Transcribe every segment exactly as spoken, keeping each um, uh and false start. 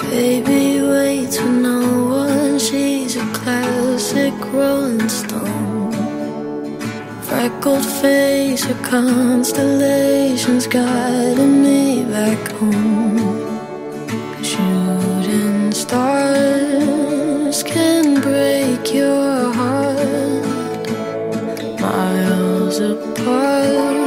Baby waits for no one, she's a classic Rolling Stone. Freckled face, her constellations guiding me back home. Shooting stars can break your heart, miles apart.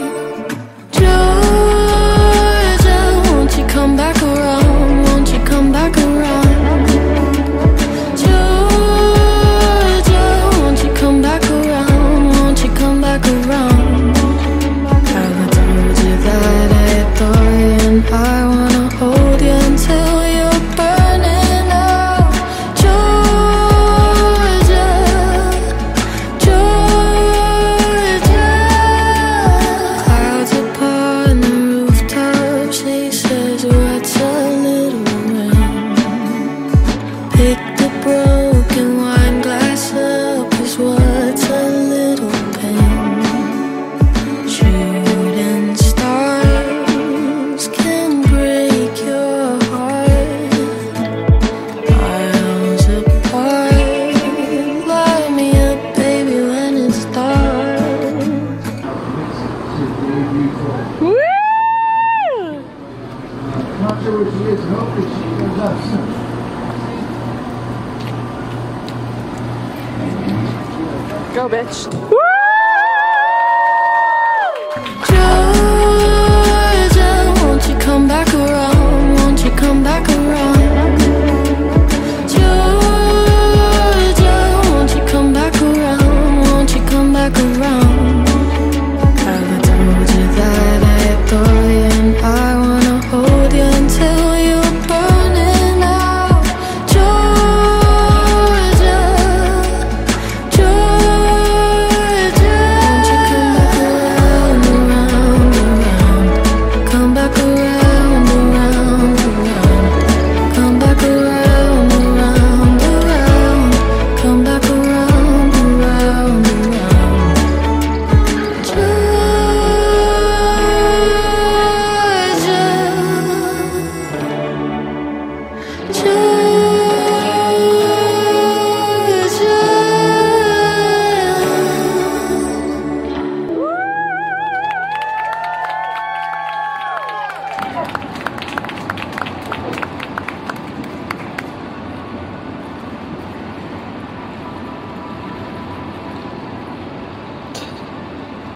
Georgia, won't you come back around? Won't you come back around? Georgia, won't you come back around? Won't you come back around? Have I told you that I adore you and I wanna hold you until you're burning out? Georgia, Georgia. Clouds apart on the rooftop, she says what's a little rain. Pick the broken wine glass up, 'cause what's a little pain? Shooting stars can break your heart, miles apart. Light me up, baby, when it's dark. Woo! Not sure what she is, no, but she goes up soon. Go, bitch. Woo! Georgia, won't you come back around? Won't you come back